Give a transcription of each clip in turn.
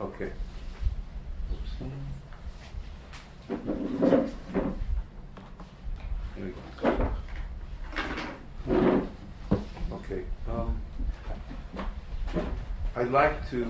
Okay. Here we go. Okay. I'd like to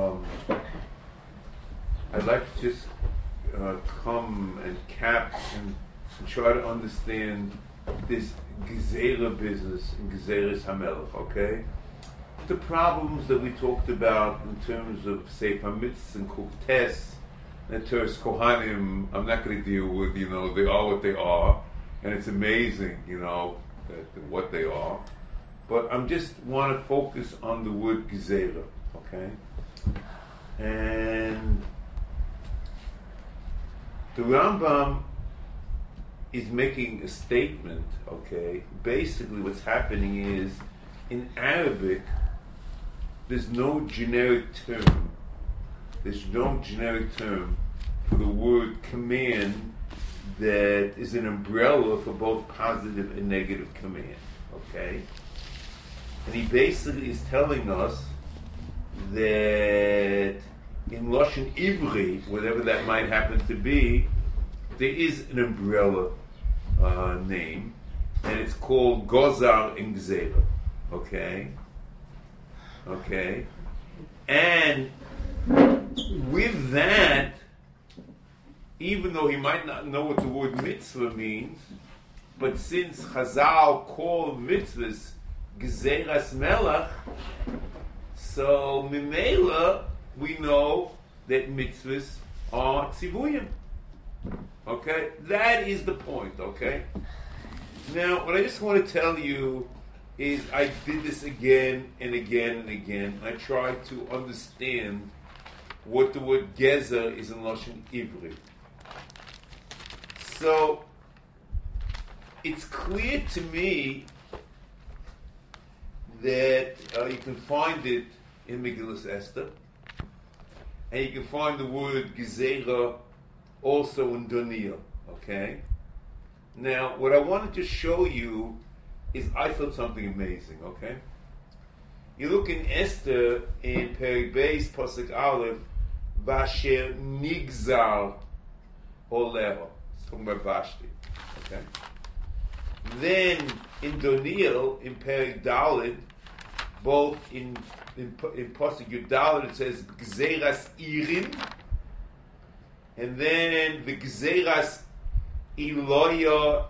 just come and cap and try to understand this Gezerah business in Gezeras HaMelech, okay? The problems that we talked about in terms of Sefer Mitzvahs and Kuftes and Teres Kohanim, I'm not going to deal with, they are what they are, and it's amazing, what they are. But I'm just want to focus on the word Gezerah, okay? And the Rambam is making a statement, okay? Basically what's happening is, in Arabic, there's no generic term. There's no generic term for the word command that is an umbrella for both positive and negative command, okay? And he basically is telling us that in Lashon Ivri, whatever that might happen to be, there is an umbrella name, and it's called Gozar and Gzera, okay? Okay? And with that, even though he might not know what the word mitzvah means, but since Chazal call mitzvahs Gezeras Melech, so Mimela, we know that mitzvahs are tzivuyim. Okay? That is the point, okay? Now, what I just want to tell you is I did this again and again and again. I tried to understand what the word gezer is in Lashon Ivri. So, it's clear to me that you can find it in Megillas Esther, and you can find the word gezerah also in Daniel, okay? Now, what I wanted to show you is I thought something amazing, okay? You look in Esther, in Perek Beis, Pasuk Aleph, Vasher Nigzar Oleho. It's talking about Vashti, okay? Then, in Daniel, in Perek Dalet, both in Pasuk Yudalet, it says Gzeras Irim, and then the Gzeras Iloya,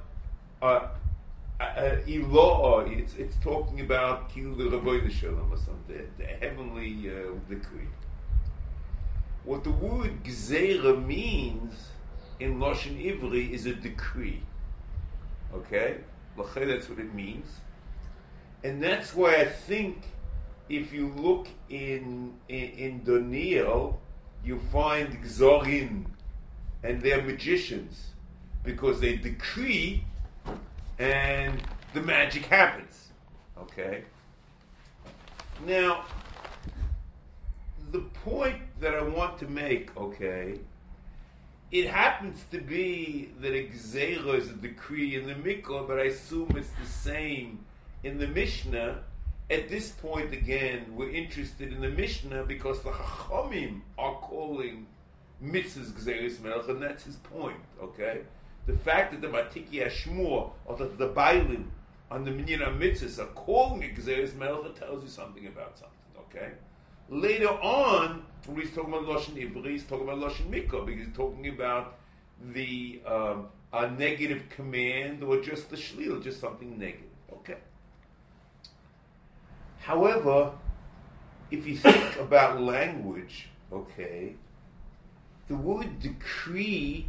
it's talking about Kil the Ravoy Shalom or something, the heavenly decree. What the word Gzera means in Lashon Ivri is a decree. Okay? That's what it means. And that's why I think if you look in Daniel, you find Gzorin, and they're magicians, because they decree and the magic happens. Okay? Now, the point that I want to make, okay, it happens to be that a gzeira is a decree in the Mikvah, but I assume it's the same in the Mishnah. At this point, again, we're interested in the Mishnah because the Chachamim are calling mitzvahs gzeiras melech, and that's his point, okay? The fact that the Matiki Ashmur, or that the Bailim on the Minyan HaMitzvahs are calling it gzeiras melech, tells you something about something, okay? Later on, when he's talking about Lashon Ivri, he's talking about Lashon Mikvah, because he's talking about the a negative command, or just the shlil, just something negative, okay? However, if you think about language, okay, the word decree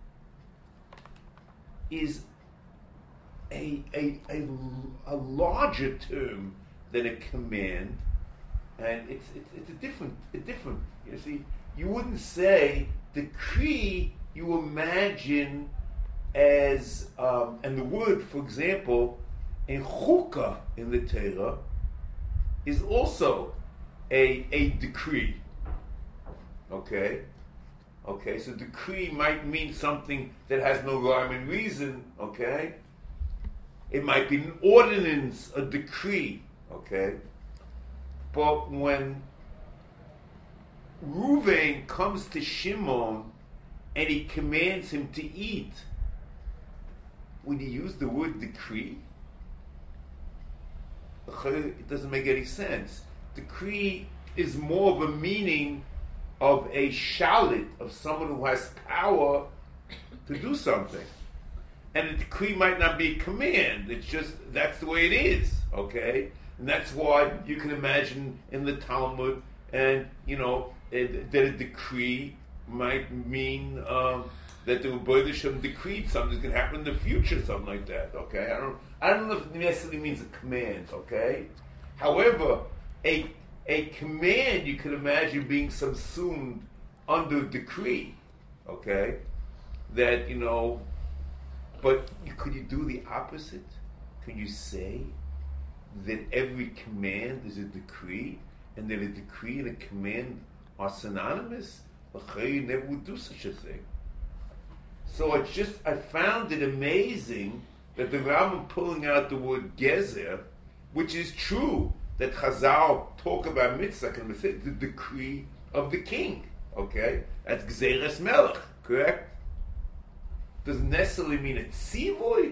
is a larger term than a command, and it's a different. You see, you wouldn't say decree. You imagine as and the word, for example, in chukah in the Torah is also a decree. Okay, so decree might mean something that has no rhyme and reason. Okay, it might be an ordinance, a decree. Okay. But when Reuven Reuven comes to Shimon and he commands him to eat, would he use the word decree? It doesn't make any sense. Decree is more of a meaning of a shalit, of someone who has power to do something. And a decree might not be a command. It's just, that's the way it is, okay? And that's why you can imagine in the Talmud, and, that a decree might mean that the Rebbeinu Shem decreed something's going to happen in the future, something like that, okay? I don't know if it necessarily means a command, okay? However, a command you can imagine being subsumed under decree, okay? That, but could you do the opposite? Can you say that every command is a decree, and that a decree and a command are synonymous? You never would do such a thing. So I found it amazing that the Rambam pulling out the word gezer, which is true, that Chazal talk about mitzvah, the decree of the king, okay? That's Gzeres Melech, correct? Doesn't necessarily mean a tzivoy.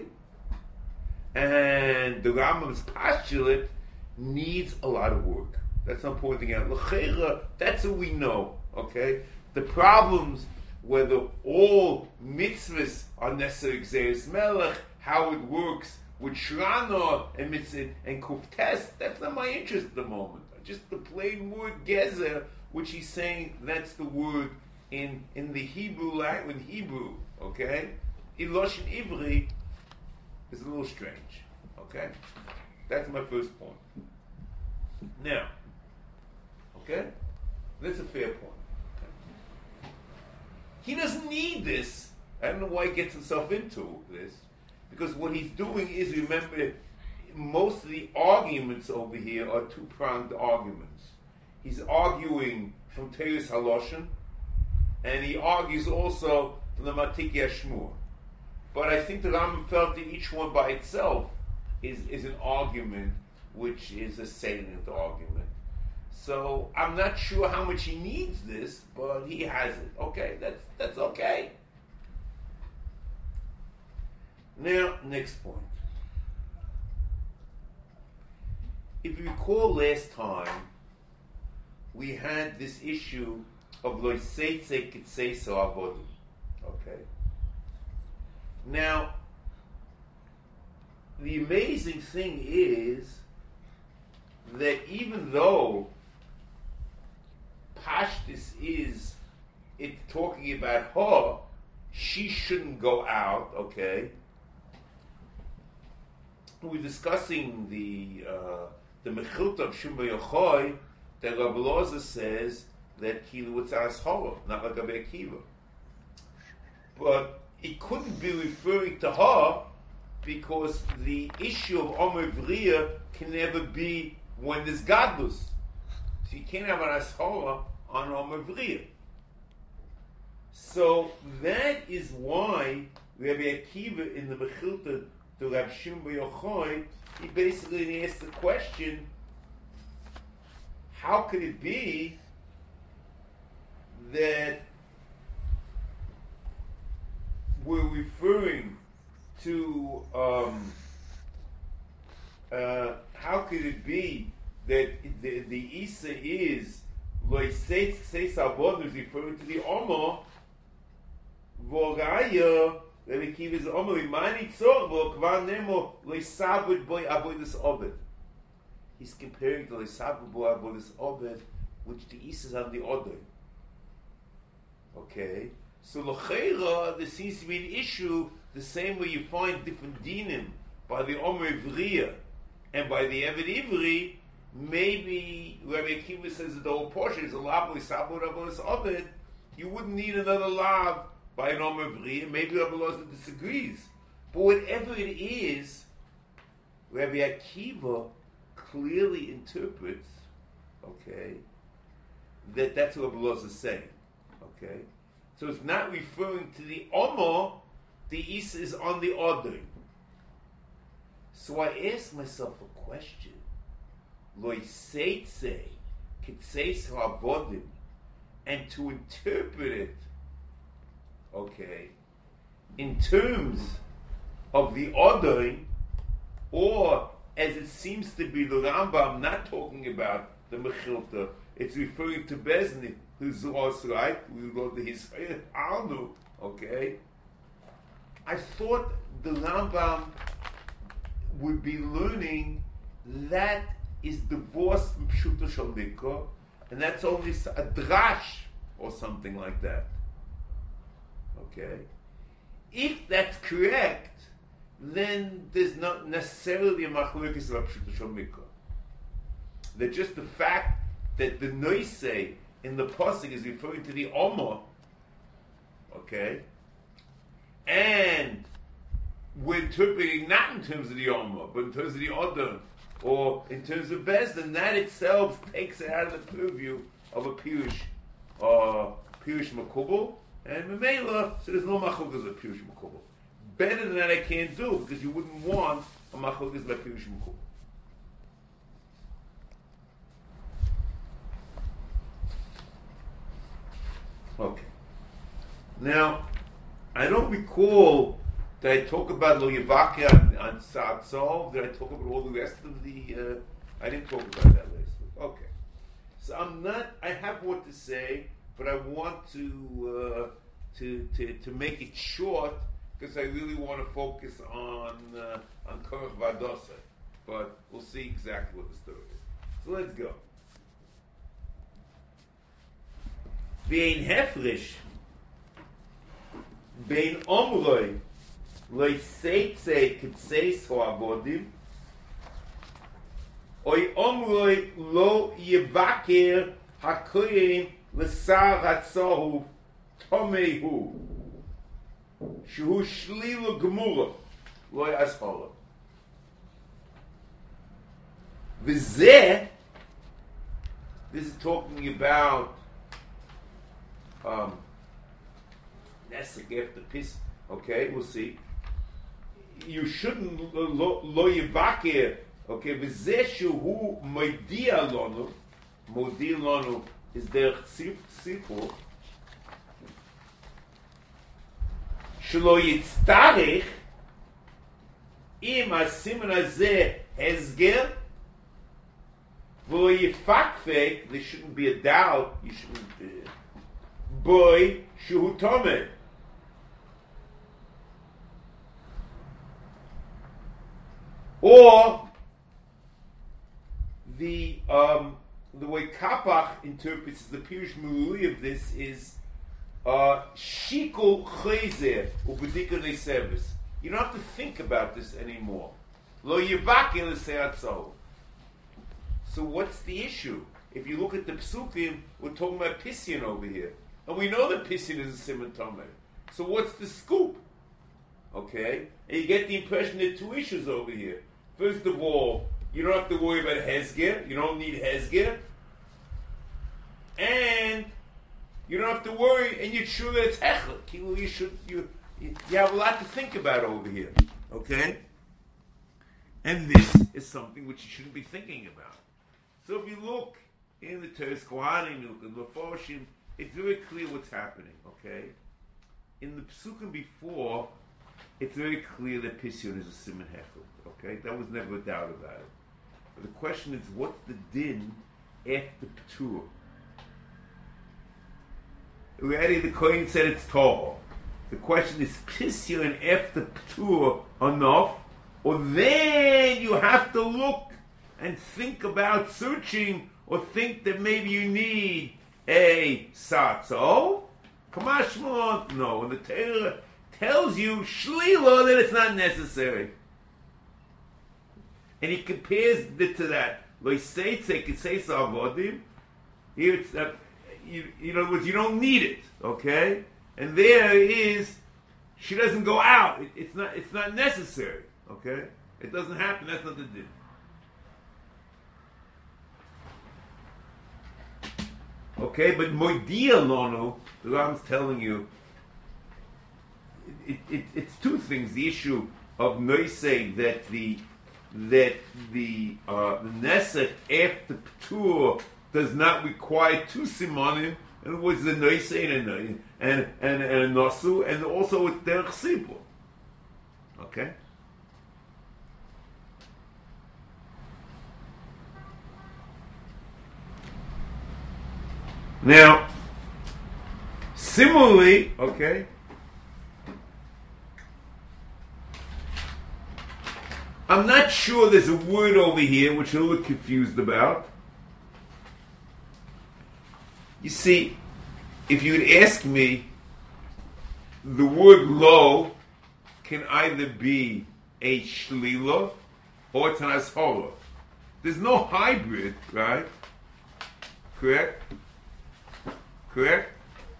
And the Rambam's postulate needs a lot of work. That's what I'm pointing out. L'cheira, that's what we know, okay? The problems, whether all mitzvahs are necessary Gzeres Melech, how it works with Shrana and mitzvah and Kuftes, that's not my interest at the moment. Just the plain word gezer, which he's saying that's the word in the Hebrew language, Hebrew, okay? In Lashon Ivri is a little strange, okay? That's my first point. Now, okay? That's a fair point. Okay? He doesn't need this. I don't know why he gets himself into this, because what he's doing is, remember, most of the arguments over here are two-pronged arguments. He's arguing from Teres Haloshen, and he argues also from the Matik Yashmur. But I think the Rambam felt that each one by itself is an argument, which is a salient argument. So I'm not sure how much he needs this, but he has it. Okay, that's okay. Now, next point. If you recall last time, we had this issue of lo seitze kitseisa avodim. Okay. Now, the amazing thing is that even though Pashtus is it talking about her, she shouldn't go out, okay? We're discussing the Mechilta of Shimba Yochai, that Rabbi Loza says that Kilu Witzaras Hora, not like Rabbi Akiva. But it couldn't be referring to her because the issue of Omer Vriya can never be when there's Gadlus. So you can't have an Ashora on Omer Vriya. So that is why Rabbi Akiva in the Mechilta to Rav Shimba Yochai, he basically asked the question, how could it be that we're referring to how could it be that the Isa is Loiseitz Seis Avod is referring to the Omer Voraya Rabbi Akiva is Omer Imani Tzorvo Kvar Nemo Loisavud Boy Avodas Oved. He's comparing to Loisavud Boy Avodas Oved, which the Isa is on the Odin. Okay, so L'cheira, there seems to be an issue the same way you find different dinim by the Omer Ivriya and by the Eved Ivri. Maybe Rabbi Akiva says that the whole portion is a lav Loisavud Avodas Oved. You wouldn't need another lav by an Omer Ivriya. Maybe Rabbi Loza disagrees, but whatever it is, Rabbi Akiva clearly interprets, okay, that's what Rabbi Loza is saying. Okay, so it's not referring to the Omer, the Isa is on the Odin. So I asked myself a question. Loi seitze, kitseis ha'avodim, and to interpret it, okay, in terms of the Odin, or as it seems to be the Rambam not talking about the Mechilta, it's referring to Bezni, who's also right, we go to his Arnu, okay. I thought the Rambam would be learning that is divorced from Pshuto Shel Mikra, and that's only a drash or something like that. Okay? If that's correct, then there's not necessarily a machlokes about Pshuto Shel Mikra. That just the fact that the noisei in the pasuk is referring to the Omer, okay, and we're interpreting not in terms of the Omer, but in terms of the Odin, or in terms of Bezdin, that itself takes it out of the purview of a Pirush Makubal, and Memela, so there's no machlokes of Pirush Makubal. Better than that I can't do, because you wouldn't want a machlokes by Pirush Makubal. Okay. Now, I don't recall that I talk about Lo Yevake on Sa'at Sol. Did I talk about all the rest of the... I didn't talk about that last week. Okay. So I have what to say, but I want to make it short, because I really want to focus on Korach Vadosai. But we'll see exactly what the story is. So let's go. Bein Hefrish, Bein Omroi, Loi Seitze Kitseis Hoavodim, Oi Omroi Lo Yevaker HaKoyin L'Sar HaTzohu Tomehu, Shehu Shlilu Gemura, Loi Ashola. V'zeh, this is talking about Nesek after Pis. Okay, we'll see. You shouldn't lo yivakir. Okay, v'zeshu hu modia lonu. Modia lonu is der tzipur. Shlo yitztarich im hasiman hazeh hezger v'lo yifakfek. There shouldn't be a doubt. You shouldn't. Boy shu tomeh. Or the way Kapach interprets the Pirush Mului of this is Shikul Chayzer Ubedika Nesevis. You don't have to think about this anymore. Lo Yevake L'Seatzol. So what's the issue? If you look at the Psukim, we're talking about Pisyon over here. And we know that Pisyon is a Siman Tomei. So what's the scoop? Okay? And you get the impression there are two issues over here. First of all, you don't have to worry about Hezger. You don't need Hezger. And you don't have to worry, and you're sure that it's Hechel. You have a lot to think about over here. Okay? And this is something which you shouldn't be thinking about. So if you look in the Teres Kohanim, you look in the Foshim, it's very clear what's happening. Okay? In the Psukim before, it's very clear that Pisyon is a Siman Hechel. Okay? That was never a doubt about it. But the question is, what's the din after Ptur? Already the Kohen said it's Torah. The question is, Pisyon after Ptur enough? Or then you have to look and think about searching, or think that maybe you need a Satzo? Kamashmon? No. And the Torah tells you, Shlila, that it's not necessary. And he compares it to that. Like say avodim. Here it's in other words, you don't need it, okay? And there is, she doesn't go out. It's not necessary, okay? It doesn't happen. That's not the din. Okay, but moidia lono, the Rambam's telling you, it's two things. The issue of noisei that the nesek after ptur does not require two simonim, In other words, the Noise and a Nosu, and also with Derech Sibur. Okay? Now, similarly, okay, I'm not sure there's a word over here which you're a little confused about. You see, if you'd ask me, the word lo can either be a shlila or it's an ashara. There's no hybrid, right? Correct? Correct?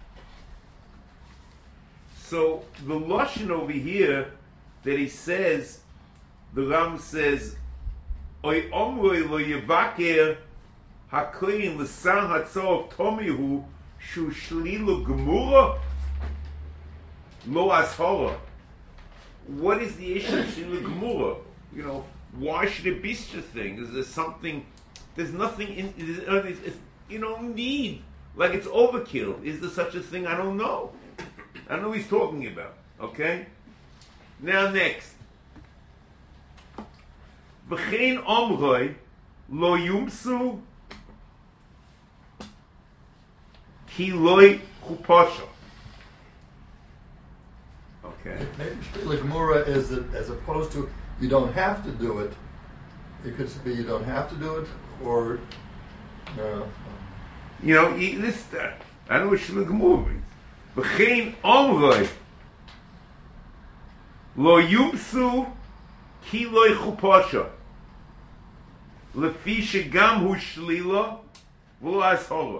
So the lashon over here that he says, the Ram says, "Oy omroi lo yevaker hakoyin l'san hatzov tomihu shu shlilu gemura lo ashara." What is the issue of shlilu gemura? You know, why should it be such a thing? Is there something? There's nothing in. You don't need. Like it's overkill. Is there such a thing? I don't know. I don't know what he's talking about. Okay? Now next. V'chein omroi lo yumsu ki loi chupasha. Okay. Maybe Shli'la Gemura is that as opposed to you don't have to do it. It could be you don't have to do it, or you know, this. I know what Shli'la Gemura means. V'chein omroi lo yumsu ki loi chupasha. Lefi shegam hu shlila v'lo ashara.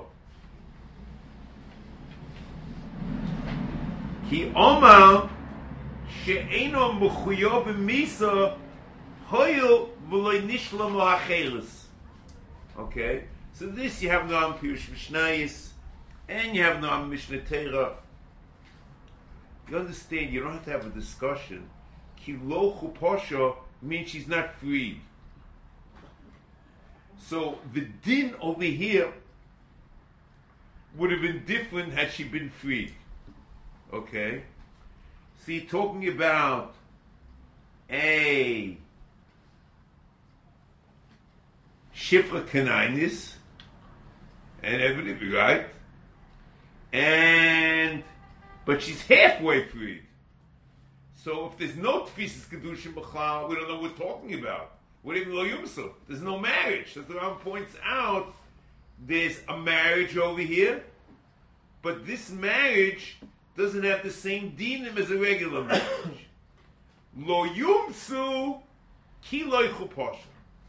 Ki omar she'eno mechuyav b'misa hoyel v'lo nishlam ha'cheres. Okay, so this you have Noam Pirush Mishnayis, and you have Noam Mishnah Torah. You understand? You don't have to have a discussion. Ki lo chupasha means she's not freed. So the din over here would have been different had she been freed. Okay? So you're talking about a Shifra Kanainis and everything, right? But she's halfway freed. So if there's no Tfisas Kedushim B'chal, we don't know what we're talking about. What even lo yumsu? There's no marriage. As the Ram points out, there's a marriage over here, but this marriage doesn't have the same dinim as a regular marriage. Lo yumsu ki lo chupasha.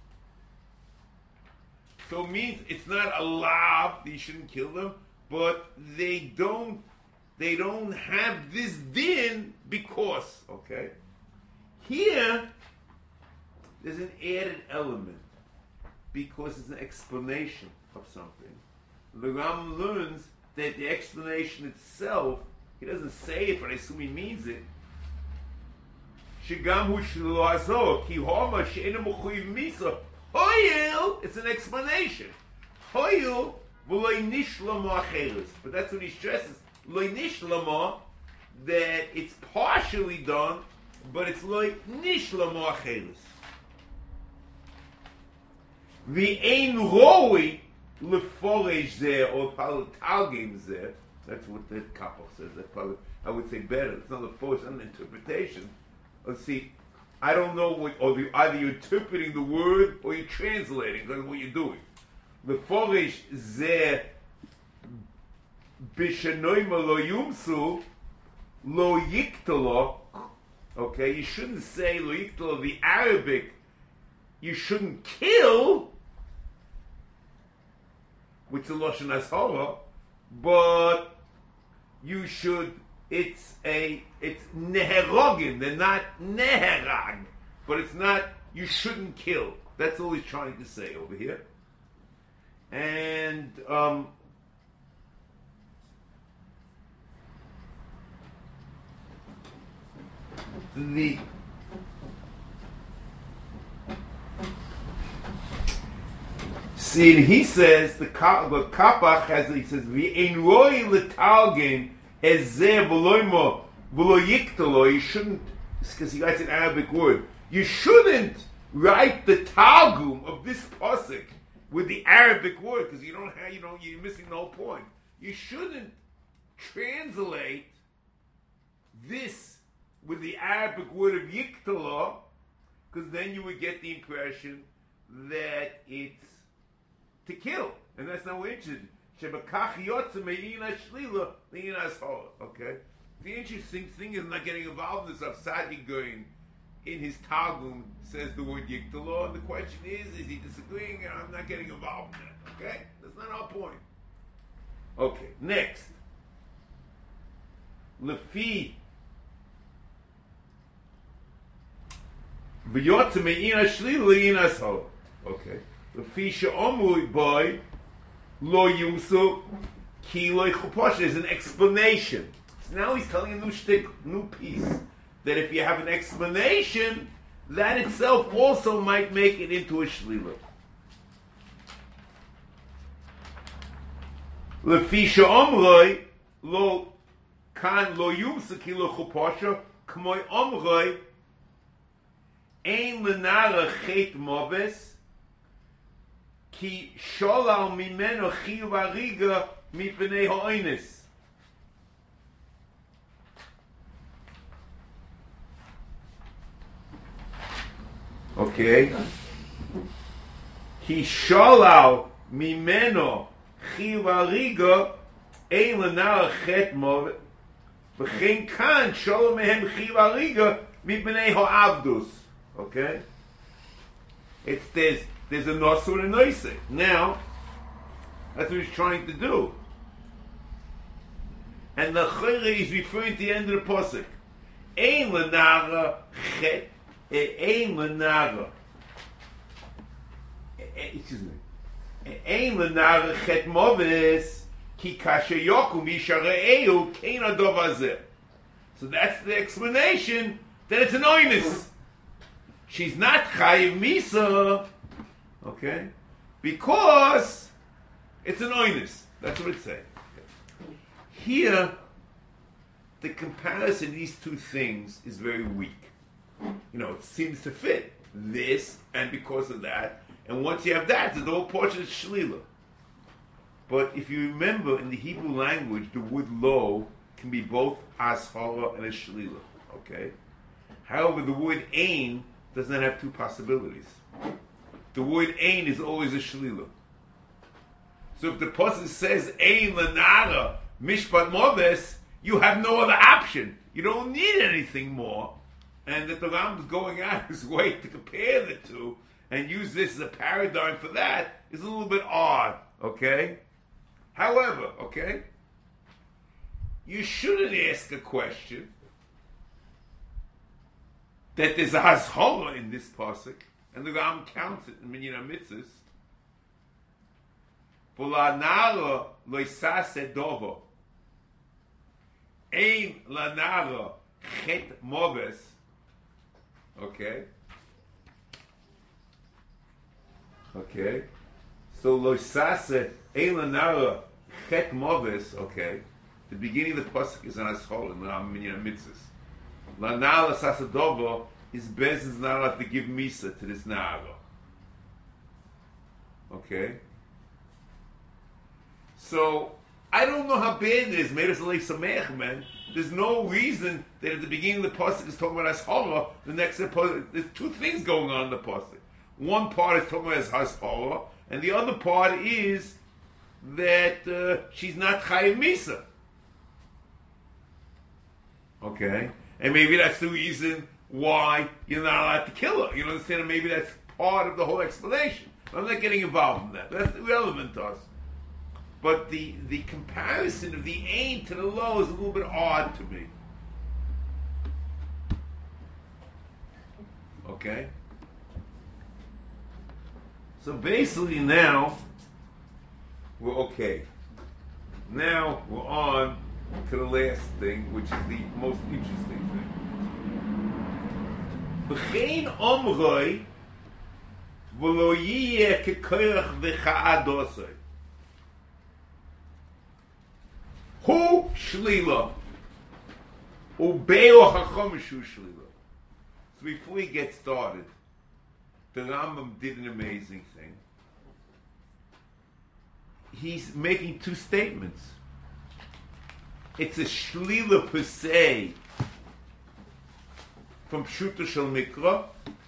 So it means it's not allowed that you shouldn't kill them, but they don't have this din because, okay? Here, there's an added element because it's an explanation of something. The Ram learns that the explanation itself, he doesn't say it, but I assume he means it. It's an explanation. But that's what he stresses. That it's partially done, but it's like nishlama acheres. The ein roi leforesh there or palatalgim there. That's what the couple says. I would say better. It's not a force, it's an interpretation. Let's see. I don't know what, either you're interpreting the word or you're translating. That's what you're doing. Leforesh there b'shenoima lo yumsu lo yiktalo. Okay, you shouldn't say lo yiktalo. The Arabic, you shouldn't kill, which is lashon ashara, but you should. It's neherogim. They're not neherag, but it's not. You shouldn't kill. That's all he's trying to say over here. And see, he says the Kapach has. He says v'ein roi letalgin ezeh v'loimo v'lo yiktalo. You shouldn't, because he writes an Arabic word. You shouldn't write the Targum of this pasuk with the Arabic word, because you're missing the whole point. You shouldn't translate this with the Arabic word of yiktala, because then you would get the impression that it's to kill, and that's not what we're interested in. Okay? The interesting thing is not getting involved in this. Sadi Goin in his Targum says the word yiktala, and the question is he disagreeing? And I'm not getting involved in that. Okay? That's not our point. Okay, next. Lefi v'yotze me'ina shlila le'ina so. Okay. Lefi she'omru boy lo yumsu ki lo chuposha is an explanation. So now he's telling a new shtick, new piece, that if you have an explanation, that itself also might make it into a shlila. Lefi she'omru lo kan lo yumsu ki lo chuposha k'moy omru ein lenara chet moves ki sholal mimeno chiyuv ariga mipnei ha'onis. Okay. Ki sholal mimeno chiyuv ariga ein lenara chet moves v'chein kan sholal mehem chiyuv ariga mipnei ha'avdus. Okay? There's a nosur and a noisei. Now, that's what he's trying to do. And the chayre is referring to the end of the pasuk. Ein lenara chet, ein lenara. Excuse me. Ein lenara chet moves ki kasher yokum yishare'eu kein adov hazeh. So that's the explanation that it's an oinus. She's not chayiv misa, okay, because it's an oinus. That's what it's saying. Okay. Here, the comparison of these two things is very weak. It seems to fit this, and because of that, and once you have that, the whole portion is shlila. But if you remember, in the Hebrew language, the word lo can be both ashara and a shlila, okay? However, the word ein does not have two possibilities. The word ein is always a shlila. So if the person says ein lenara mishpat moves, you have no other option. You don't need anything more. And that the Rambam is going out his way to compare the two and use this as a paradigm for that is a little bit odd, okay? However, okay, you shouldn't ask a question that there's a hashola in this pasuk, and the Ram counts it in Minyan HaMitzvos. V'lanara loisase dovo, ein lanara chet moves. Okay. Okay. So loisase ein lanara chet moves. Okay. The beginning of the pasuk is an hashola in the Minyan HaMitzvos. Lanala Sasadovo is Bezin's not allowed to give Misa to this Na'ara. Okay? So, I don't know how bad it is. Made us like Samech, man. There's no reason that at the beginning of the pasuk is talking about Hashara. The next there's two things going on in the pasuk. One part is talking about Hashara, and the other part is that she's not Chayiv Misa. Okay? And maybe that's the reason why you're not allowed to kill her. You understand? And maybe that's part of the whole explanation. I'm not getting involved in that. That's irrelevant to us. But the comparison of the ain to the low is a little bit odd to me. Okay? So basically now, we're okay. Now we're on to the last thing, which is the most interesting thing. V'chein omroi v'lo yiyeh kekoyach v'cha'adosai. Hu shlila. Ubeo hachom shu shlila. So before we get started, the Rambam did an amazing thing. He's making two statements. It's a shlila per se from Pshuto Shel Mikra,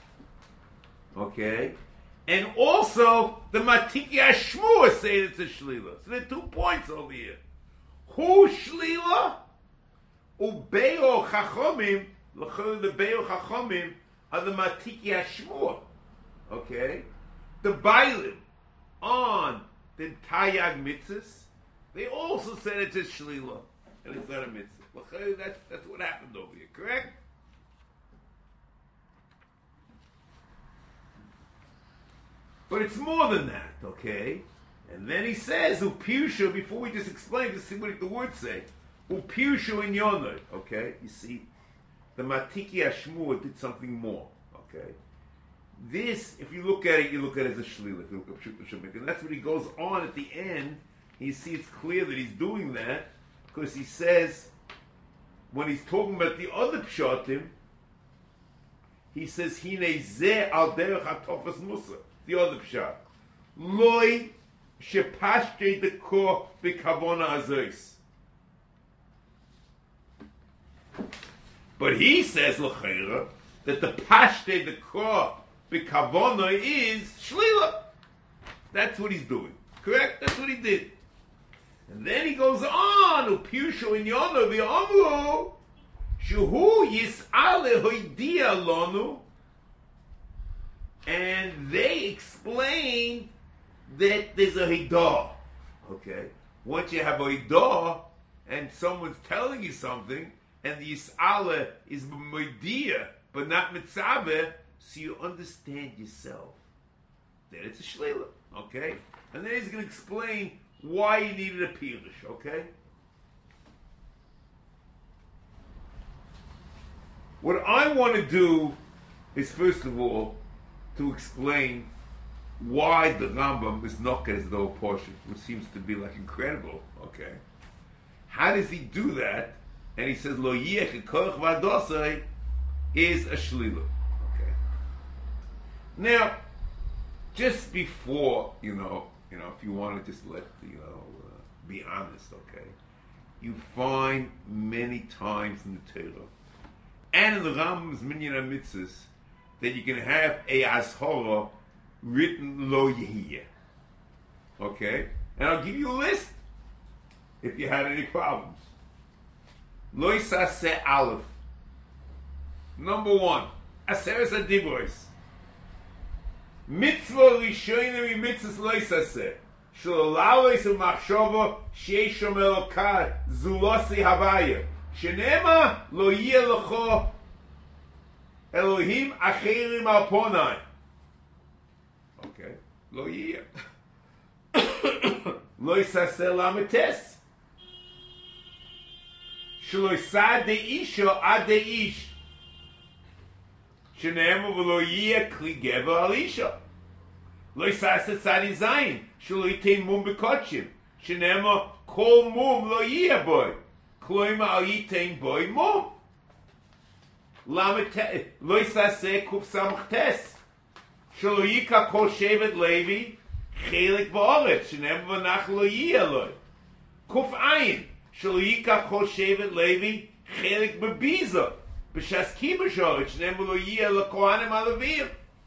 okay? And also, the Matiki Ashmua say it's a shlila. So there are 2 points over here. Hu shlila, ubeo chachomim, the beo chachomim are the Matiki Ashmua, okay? The Bailim on the Tayag mitzvahs, they also said it's a shlila, and it's not a mitzvah. That's what happened over here, correct? But it's more than that, okay? And then he says, Upirusha, before we just explain, just see what the words say. Upirusha in Yonah, okay? You see, the Matiki Ashmua did something more, okay? This, if you look at it, you look at it as a shlila. If you look at Pshuto Shel Mikra, and that's what he goes on at the end. You see, it's clear that he's doing that because he says, when he's talking about the other pshatim, he says, "Hine zeh al derech hatofas musa." The other pshat, loy shepashte dekor b'kavona azois. But he says l'chayra that the pashte dekor b'kavona is shlila. That's what he's doing. Correct? That's what he did. And then he goes on, upirusho in yono v'amru shuhu yis'ale hoidia lonu. And they explain that there's a hidah. Okay? Once you have a hidah and someone's telling you something, and the yis'ale is moidia, but not mitzaveh, so you understand yourself that it's a shlila. Okay? And then he's going to explain why you needed a pirush. Okay? What I want to do is, first of all, to explain why the Rambam is not as though portion, which seems to be like incredible. Okay, how does he do that? And he says lo yech korach vadosai is a shlila. Okay. Now, just before you know, if you want to just let be honest. Okay, you find many times in the Torah and in the Rambam's Minyan HaMitzvahs that you can have a ashara written lo yehiyeh. Okay? And I'll give you a list if you had any problems. Lo yisaseh aleph. Number 1, Aseres HaDibros. Mitzvah rishonim mitzvahs lo yisaseh. Shalalalos u'machshava sheish shom Elokah zulosi havaya. Shenema lo yeh lecho Elohim acherim al ponai. Okay. Lo yeh. Lo yisaseh lamites. Shelo yisad deisha ad deish. Shenema v'lo yeh kli gever al isha. Lo yisaseh tzadi zayin. Shelo yitain mum b'kotshim. Shenema kol mum lo yeh boy. Kloima al yitain boy mum. Lo yisaseh kuf samachtes. Shelo yika kol shevet Levi chelik ba'oretz. Shenem v'nach lo yeh eloi. Kuf ayin. Shelo yika kol shevet Levi chelik bebiza. B'shas kibush oretz. Shenem lo yeh lekohanim alavim.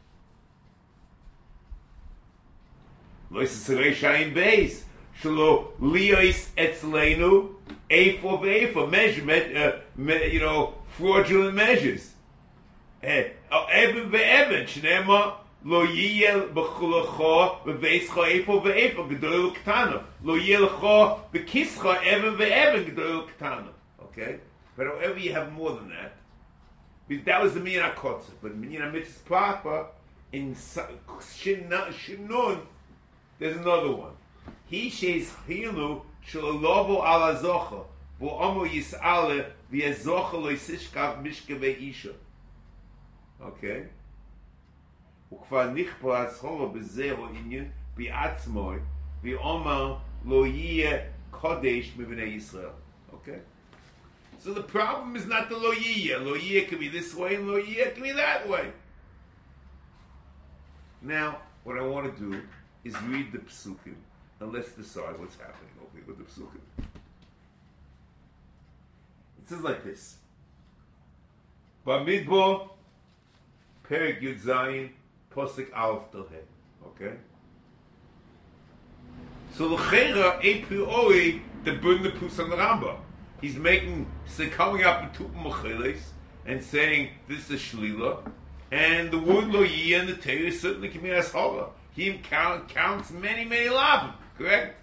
Lo yisaseh reishayim beis. Shelo liyos etzleinu eifo ve'eifo. Measurement, fraudulent measures. Even ve'even, shnema lo yiyel b'chulecha v'veischa eifo ve'eifo g'dol l'ktana. Lo yiyel lecha v'kischa even ve'even g'dol l'ktana. Okay? But however, you have more than that. That was the Minyan HaKotzer. But Minyan HaMitzvah proper, in Shinun, there's another one. He says, Hilu shalolovo ala zocha. Okay? וכבר נכפה הסחורה בזה העניין בעצמו, ואומר לא יהיה קודש מבני ישראל. Okay? So the problem is not the lo yiyeh. Lo yiyeh can be this way and lo yiyeh can be that way. Now, what I want to do is read the psukim and let's decide what's happening over here with the psukim. It says like this. Bamidbar, Perek Yud Zayin, Posik Aleph Dalhet. Okay? So l'cheira, a priori, the burden the pus on the Rambam. He's coming up with Tupa Mechiles and saying this is Shlila, and the word Lo Yiyeh and the Torah certainly can be Ashara. He counts many, many lavim, correct?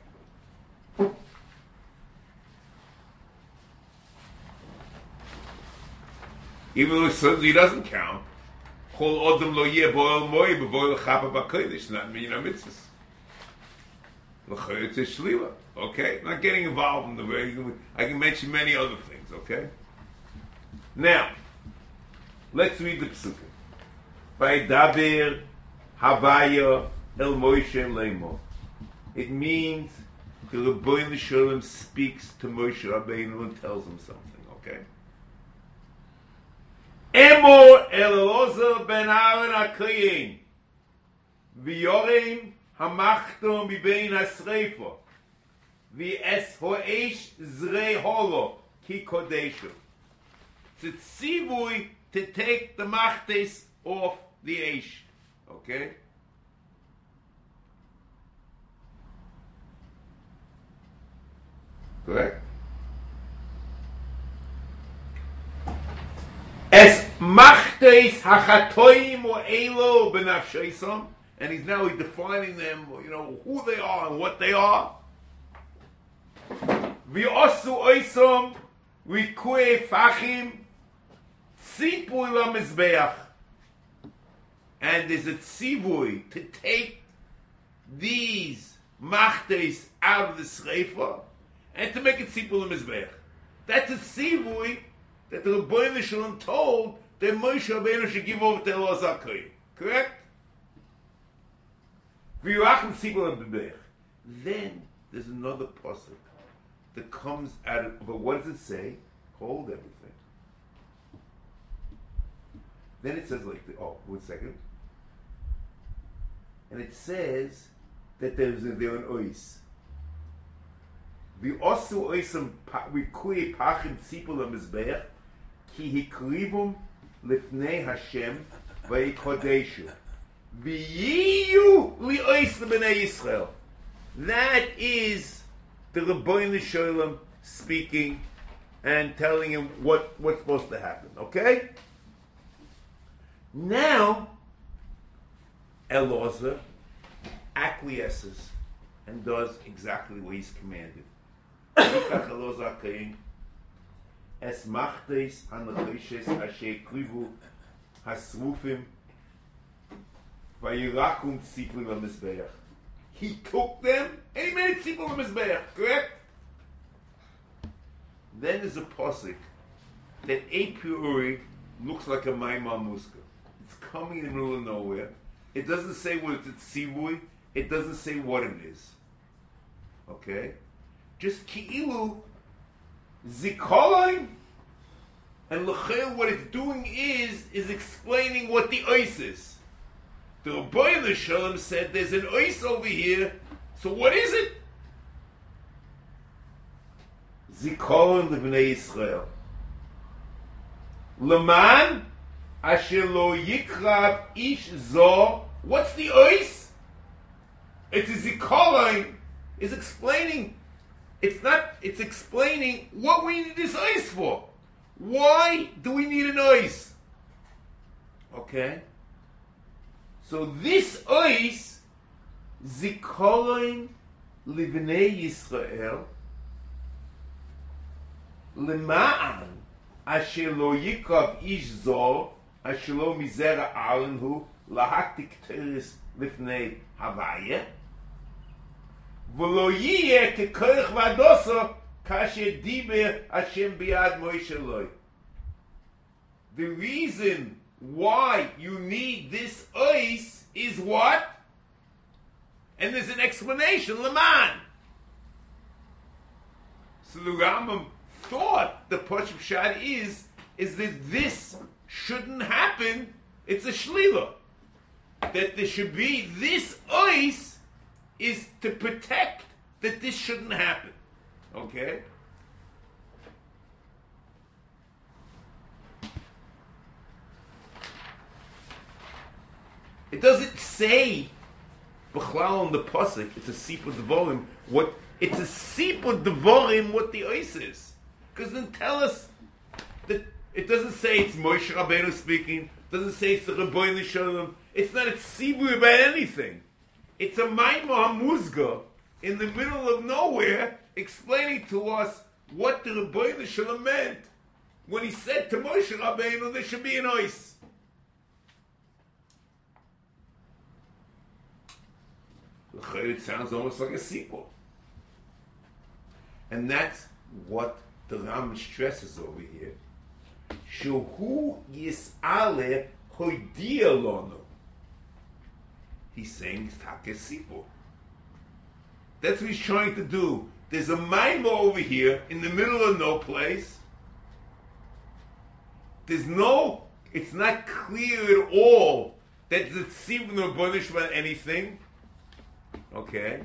Even though certainly he doesn't count. Chol Odom Lo Yiyeh Bo'el Moy B'Voy L'Chapa B'Kodesh, not Minyan HaMitzvahs. L'chayot is Shlila. Okay? Not getting involved in the way. I can mention many other things, okay? Now, let's read the psukim. Vaydaber Havaya El Moshe Leimo. It means the Rebbeinu Shalom speaks to Moshe Rabbeinu and tells him something, okay? Emor El Elazar ben Aaron HaKohen V'yorem Hamachto Mibein HaSreifa V'es Ho'esh Zrei Holo Ki Kodeshu. It's a tzivui to take the machtes off the Eish. Okay? Correct? Es machtes hachatoim or elo benafsheisam, and he's defining them, who they are and what they are. V'osu oisam rikue fachim tzipui lamizbeach. And there's a tzivui to take these machtes out of the schreifa and to make it tzipui lamizbeach. That's a tzivui that the Rebbeinu Shalom told that Moshe Rabbeinu should give over to Elazar Kohen. Correct? V'yirachim tzipui lamizbeach. Then there's another pasuk that comes out of, but what does it say? Hold everything. Then it says like, 1 second. And it says that they're an ois. V'osu oisam rikui pachim tzipul lamizbeach ki hikrivum lifnei Hashem v'yikodeshu v'yiyu li'ois l'bnei Yisrael. That is the Rebbeinu Shalom speaking and telling him what's supposed to happen. Okay? Now, Elazar acquiesces and does exactly what he's commanded. Yikach Elazar Kohen es machtes hanachoshes asher krivu hasrufim vayirakum tzipul lamizbeach. He took them and he made tzipul lamizbeach. Correct? Then there's a pasuk that a priori looks like a Maimar Muska. It's coming in the middle of nowhere. It doesn't say what it's tzivui. It doesn't say what it is. Okay? Just ki'ilu zikalayim. And l'chel, what it's doing is explaining what the ois is. The Rebbeinu Shalom said there's an ois over here. So what is it? Zikalayim l'bnei Yisrael. Leman asher lo yikrav ish zo. What's the ois? It's a zikalayim. Is explaining. It's explaining what we need this ois for. Why do we need an ois? Okay? So this ois, zikalayim l'bnei Yisrael, למען אשר לא יקרב איש זו אשר לא מזרע אהרון הוא להעתיק תרס לפני הוויה ולא יהיה ככרך ועדוסו כאשר דיבר השם ביד מוישה לוי. The reason why you need this ois is what? And there's an explanation, Leman. So the Rambam thought the Pashut Pshat is that this shouldn't happen. It's a shlila. That there should be this ois is to protect that this shouldn't happen. Okay? It doesn't say B'chlal on the pasuk. It's a sipur devorim. What it's a sipur devorim. What the ois is, because then tell us that it doesn't say it's Moshe Rabbeinu speaking. It doesn't say it's the Rebbeinu Shalom. It's not a sibur about anything. It's a Maimah Hamuzga in the middle of nowhere, explaining to us what the Rebbeinu Shalom meant when he said to Moshe Rabbeinu there should be an ois. It sounds almost like a sequel. And that's what the Ram stresses over here. Shehu yis'ale hoidia lono. He's saying it's a sequel. That's what he's trying to do. There's a maimah over here in the middle of no place. It's not clear at all that the tzivun or bonish about anything. Okay,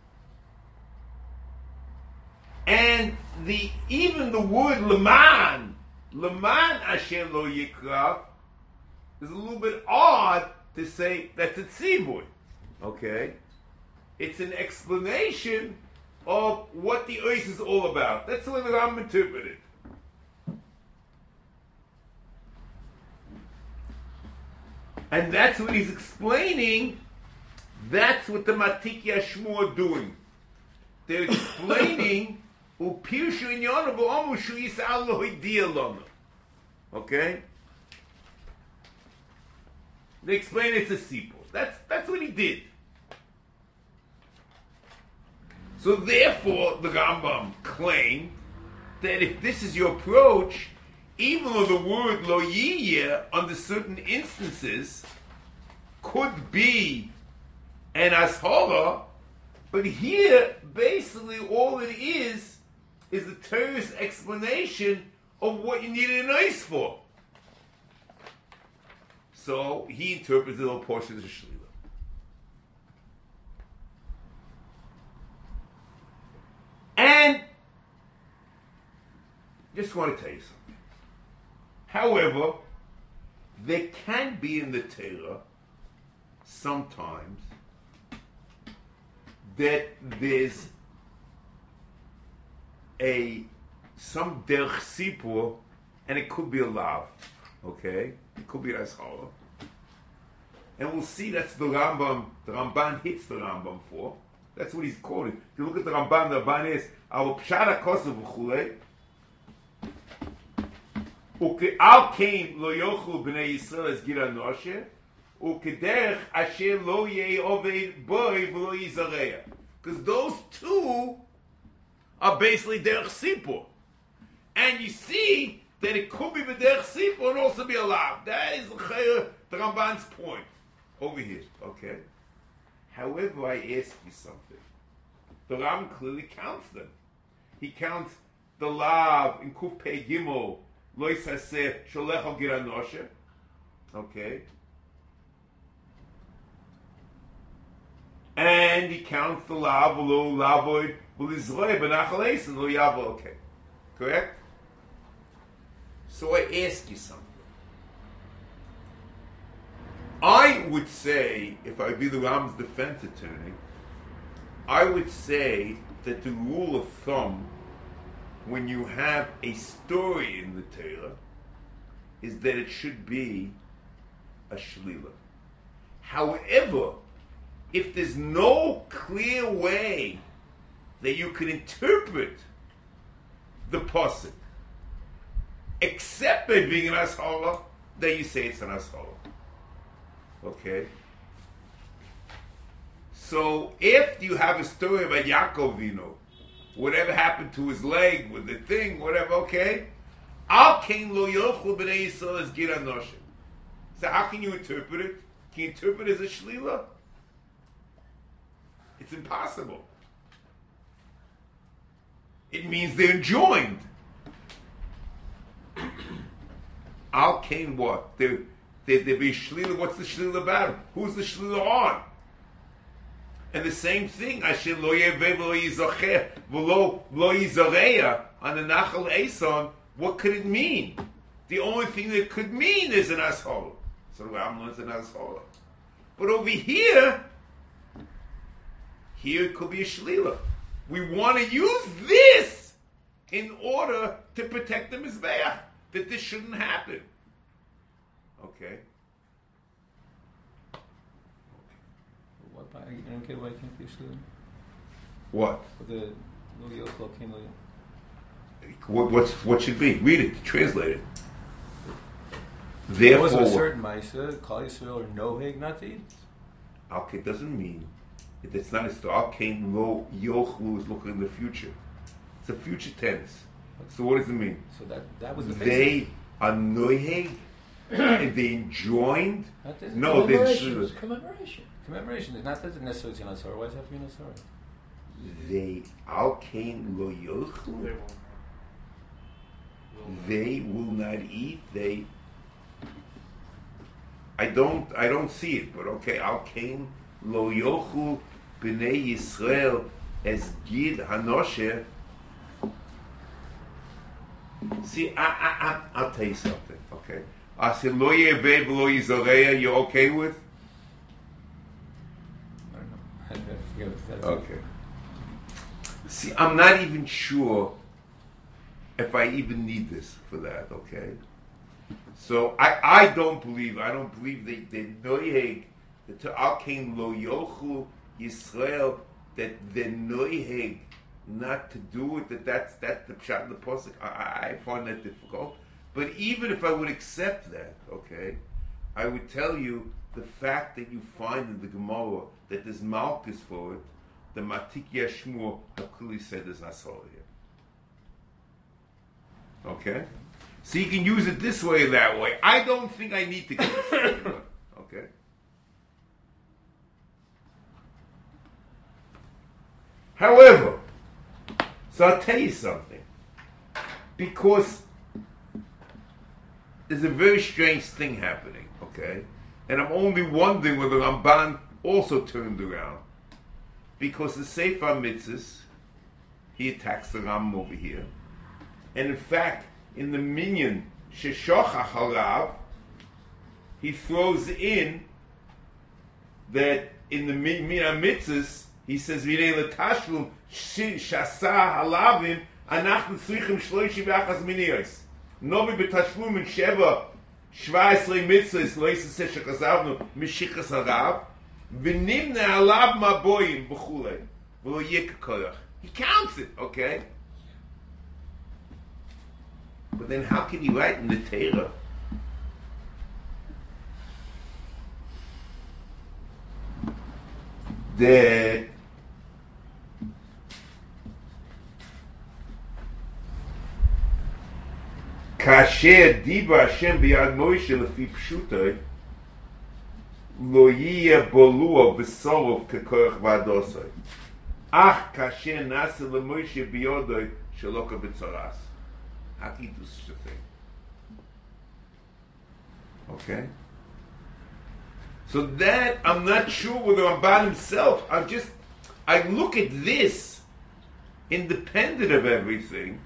and even the word leman asher lo yikra is a little bit odd to say that's a tzibur. Okay, it's an explanation of what the ois is all about. That's the way the Rambam interpreted. And that's what he's explaining. That's what the Matik Yashmu are doing. They're explaining Upirshu Inyana V'Omu Shu Yis'al Lo Hidia Lana. Okay? They explain it's a sipur. That's what he did. So therefore, the Rambam claimed that if this is your approach, even though the word Lo Yiyeh under certain instances could be an ashara, but here basically all it is the Torah's explanation of what you need an ois for. So he interprets the little portion as a shlila. And just want to tell you something. However, there can be in the Torah sometimes that there's some derech sipur, and it could be a lav, okay? It could be a ashara. And we'll see that's the Rambam, the Ramban hits the Rambam for. That's what he's quoting. If you look at the Ramban is, our pshara kosev v'chulei, Al came lo yochlu b'nei Yisrael as gira noshe, u'kederech asher lo yei oved boi v'lo yizareya. Because those two are basically derech sipur. And you see that it could be b'derech sipur and also be allowed. That is the Ramban's point over here, okay? However, I ask you something. The Ram clearly counts them. He counts the lav in Kuf Pei Gimel, Lo Yisaseh Sholech Al Gira Noshe. Okay. And he counts the lav, Lo Lavoid, V'lizroi B'nachal Eisen, Lo Yavo. Okay. Correct? So I ask you something. I would say, if I be the Ram's defense attorney, I would say that the rule of thumb, when you have a story in the Torah, is that it should be a shlila. However, if there's no clear way that you can interpret the pasuk, except by being an ashara, then you say it's an ashara. Okay? So, if you have a story about Yaakov Avinu, whatever happened to his leg with the thing, whatever, okay? Al kein lo yochlu b'nei Yisrael es gira noshim. So how can you interpret it? Can you interpret it as a shlila? It's impossible. It means they're joined. Al Kain what? They be shlila. What's the shlila about? Who's the shlila on? And the same thing, Asher lo yeveh v'lo yizocher v'lo yizoreya on the Nachal Eson. What could it mean? The only thing that could mean is an asshole. So Ram learns an asshole. But over here it could be a shlila. We want to use this in order to protect the Mizbeach, that this shouldn't happen. Okay. What? I don't get why it can't be a shliach. What? The lo yochel came lo. What should be? Read it. Translate it. There was Therefore, a certain Maisa, Kal Yisrael or Noheg not to eat. Okay, doesn't mean it's not a star. Came lo yochlu is looking in the future. It's a future tense. So what does it mean? So that was the basis. They are noheg and they enjoined. No, they Commemoration. Commemoration. It's not that necessarily it's Nasara. Why does it have to be Nasara? They al kain lo yochlu. They will not eat. I don't see it, but okay. Al kain lo yochlu b'nei Yisrael as gid hanoshe. See, I'll tell you something, okay? I said, lo yeveh v'lo yizoreya, you're okay with? I don't know. I forget what that is. Okay. See, I'm not even sure if I even need this for that, okay? So, I don't believe they noiheg, the Alkein lo yochlu Yisrael, that the noiheg, not to do it, that's the pshat in the pasuk. I find that difficult. But even if I would accept that, okay, I would tell you the fact that you find in the Gemara that there's malchus for it, the Matik Yashmur have clearly said there's asal here. Okay? So you can use it this way or that way. I don't think I need to get this. Okay? However, so I'll tell you something. Because there's a very strange thing happening, okay? And I'm only wondering whether Ramban also turned around. Because the Sefer Mitzvahs, he attacks the Ram over here. And in fact, in the minyan, Sheshochach Harav, he throws in that in the minyan Mitzvahs, he says, "Vinei letashlum shasa halavim anachnu tzrichim shloishim v'achas miniyos." Novi betashlum in sheva 17 mitzvahs lo yisaseh shechazavnu mishichas harav v'nimne alav maboyim v'chulei v'lo yeh kakorach. He counts it, okay? But then how can he write in the Torah that Kasher diba Hashem b'yad Moshe lefi pshutay lo yiyeh bolua v'sorov kekorach v'adosay ach kasher nasa leMoshe b'yodoy shelo k'betzaras. How can you do such a thing? Okay? So that, I'm not sure whether Ramban himself, I look at this, independent of everything,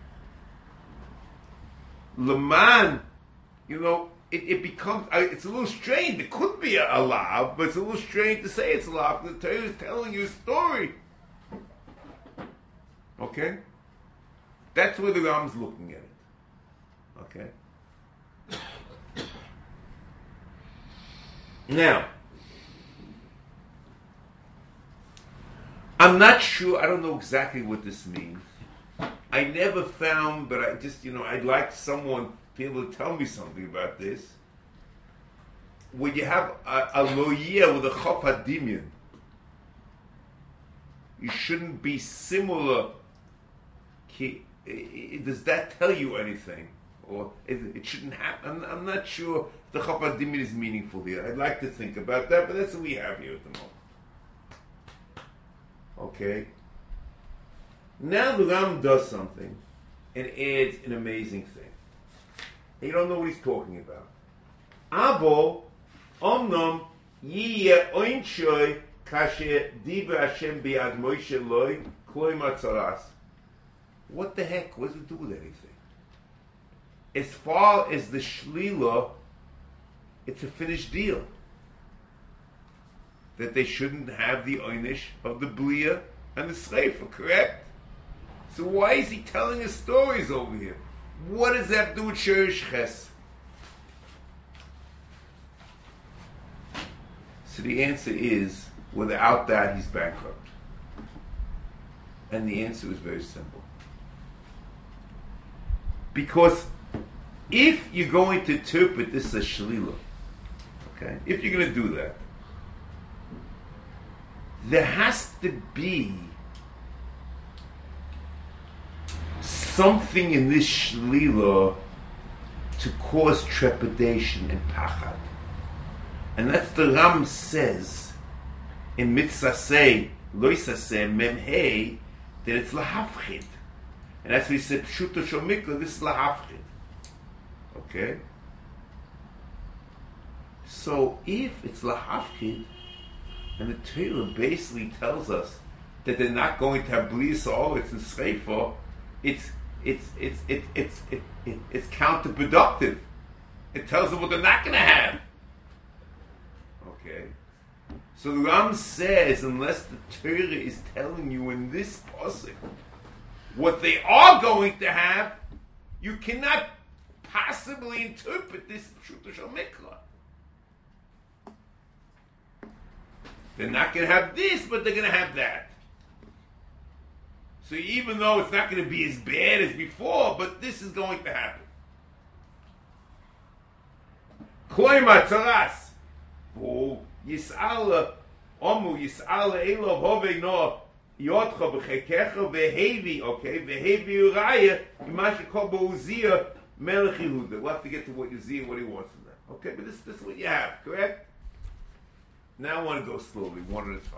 Leman, it becomes, it's a little strange. It could be a lav, but it's a little strange to say it's a lav, because the Torah is telling you a story. Okay? That's where the Ram's looking at it. Okay? Now, I'm not sure, I don't know exactly what this means. I never found, but I just, I'd like someone to be able to tell me something about this. When you have a loyia with a chof hadimyan, you shouldn't be similar. Does that tell you anything? or it shouldn't happen. I'm not sure the Chafadimid is meaningful here. I'd like to think about that, but that's what we have here at the moment. Okay. Now the Ram does something and adds an amazing thing. You don't know what he's talking about. Avo omnom yiyeh oinshoy kasher diba Hashem biad Moshe loy kloy matzaras. What the heck? What does it do with anything? As far as the shlila, it's a finished deal. That they shouldn't have the einish of the bliya and the schreifa, correct? So why is he telling us stories over here? What does that have to do with Sherish Ches? So the answer is, without that, he's bankrupt. And the answer is very simple. Because if you're going to interpret this as shlila, okay, if you're going to do that, there has to be something in this shlila to cause trepidation and pachad. And that's the Ram says in Mitzaseh, Loisaseh, Memhei, that it's lahafchid. And that's what he said, Pshuto Shomikla, this is lahafchid. Okay? So if it's lahafchid, and the Torah basically tells us that they're not going to have bliya sa'oretz and schreifa, it's counterproductive. It tells them what they're not going to have. Okay? So the Ram says, unless the Torah is telling you in this pasuk what they are going to have, you cannot possibly interpret this Pshuto Shel Mikra. They're not going to have this, but they're going to have that. So even though it's not going to be as bad as before, but this is going to happen. Kloy matzaras. Oh, yis'ala, omu yis'ala elov hove no yotcha b'chekecha v'hevi, okay, v'hevi uraya, imashe kol bo'uziyah melech Yehuda. We'll have to get to what Uzziah, what he wants from that. Okay, but this is what you have, correct? Now I want to go slowly, one at